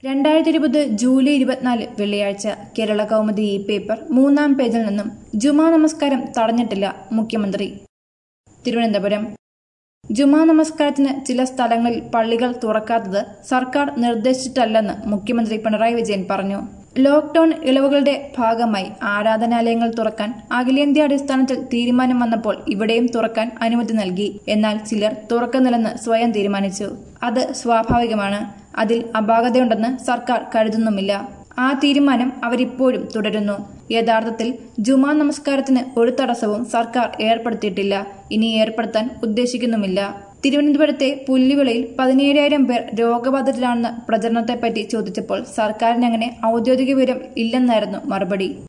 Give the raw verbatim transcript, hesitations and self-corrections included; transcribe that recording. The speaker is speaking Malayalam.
രണ്ടായിരത്തി ഇരുപത് ജൂലൈ ഇരുപത്തിനാല് വെള്ളിയാഴ്ച കേരള കൗമുദി ഈ പേപ്പർ മൂന്നാം പേജിൽ നിന്നും ജുമാ നമസ്കാരം തടഞ്ഞിട്ടില്ല മുഖ്യമന്ത്രി. തിരുവനന്തപുരം. ജുമാ നമസ്കാരത്തിന് ചില സ്ഥലങ്ങളിൽ പള്ളികൾ തുറക്കാത്തത് സർക്കാർ നിർദ്ദേശിച്ചിട്ടല്ലെന്ന് മുഖ്യമന്ത്രി പിണറായി വിജയൻ പറഞ്ഞു. ലോക്ഡൌൺ ഇളവുകളുടെ ഭാഗമായി ആരാധനാലയങ്ങൾ തുറക്കാൻ അഖിലേന്ത്യാടിസ്ഥാനത്തിൽ തീരുമാനം വന്നപ്പോൾ ഇവിടെയും തുറക്കാൻ അനുമതി നൽകി. എന്നാൽ ചിലർ തുറക്കുന്നില്ലെന്ന് സ്വയം തീരുമാനിച്ചു. അത് സ്വാഭാവികമാണ്. അതിൽ അപാകതയുണ്ടെന്ന് സർക്കാർ കരുതുന്നുമില്ല. ആ തീരുമാനം അവരിപ്പോഴും തുടരുന്നു. യഥാർത്ഥത്തിൽ ജുമാ നമസ്കാരത്തിന് ഒരു തടസ്സവും സർക്കാർ ഏർപ്പെടുത്തിയിട്ടില്ല, ഇനി ഏർപ്പെടുത്താൻ ഉദ്ദേശിക്കുന്നുമില്ല. തിരുവനന്തപുരത്തെ പുല്ലുവിളയിൽ പതിനേഴായിരം പേർ രോഗബാധിതരാണെന്ന പ്രചരണത്തെപ്പറ്റി ചോദിച്ചപ്പോൾ സർക്കാരിനങ്ങനെ ഔദ്യോഗിക വിവരം ഇല്ലെന്നായിരുന്നു മറുപടി.